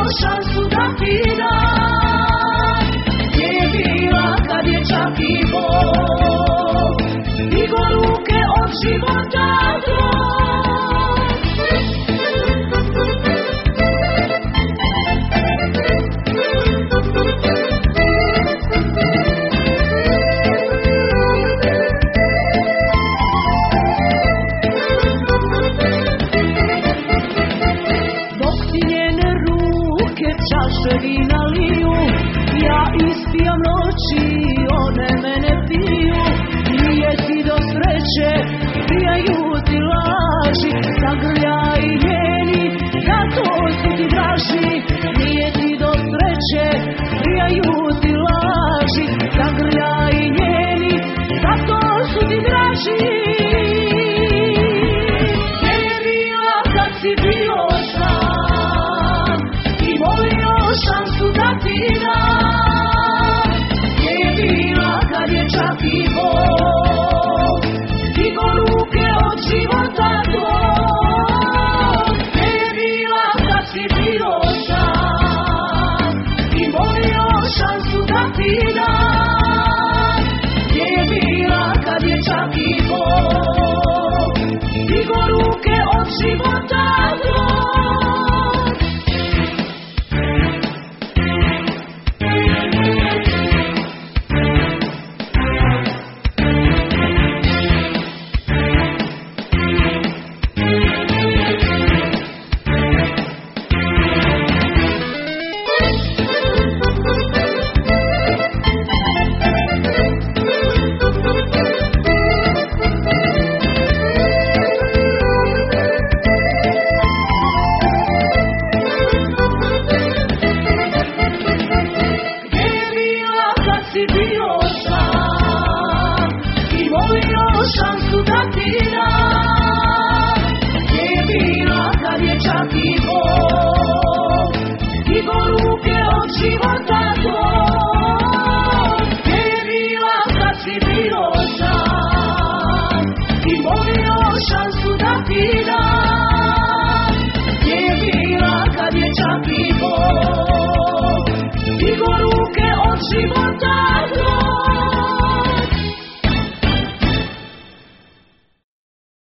šansu da ti dam. Gdje je bila kad je čak i Bog digo ruke od života tvog. Dok ti njene ruke čaše vina liju, ja ispijam noći, one mene piju. Nije ti do sreće, pijaju ti laži, zagrljaj njeni, zato su ti draži. Nije ti do sreće, pijaju ti laži, zagrljaj njeni, zato su ti draži. Gdje je bila kad si bio sam i molio šansu da ti dam? Gdje je bila kad je čak i Bog digo ruke od života tvog? Gdje je bila kad si bio sam i molio šansu da ti dam? Gdje je bila kad je čak i Bog digo ruke od života tvog? Šansu da ti dam. Gdje je bila kad je čak i Bog digo ruke od života tvog? Gdje je bila kad si bio sam i molio šansu da ti dam? Gdje je bila kad je čak i Bog digo ruke od života?